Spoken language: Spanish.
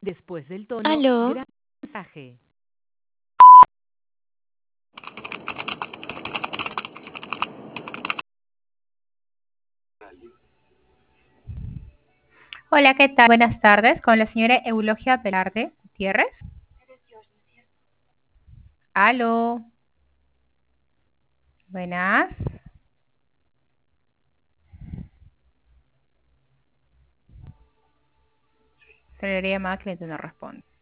Después del tono, Aló. gran mensaje. Hola, ¿qué tal? Buenas tardes, con la señora Eulogia Velarde Gutiérrez. Aló. Buenas. Se le llamada cliente no responde.